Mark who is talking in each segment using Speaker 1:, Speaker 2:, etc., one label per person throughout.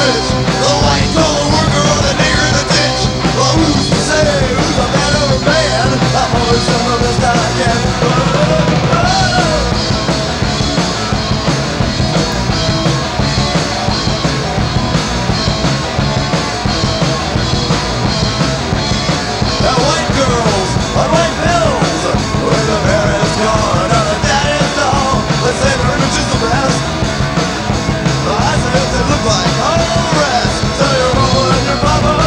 Speaker 1: rich. The white collar worker or the nigger in the ditch. Well, who's to say who's a better man? I'm always some of this time again. White girls on white pills, where the parents gone, now the daddy's gone. Let's say the rich is the best. The eyes of it, they look like all the rest. Tell your mama and your papa.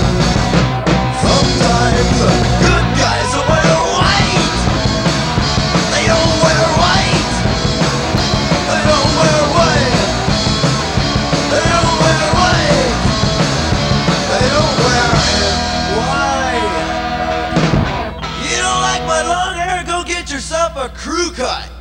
Speaker 1: Sometimes good guys will wear white. They don't wear white. They don't wear white. They don't wear white. They don't wear it. Why? You don't like my long hair? Go get yourself a crew cut.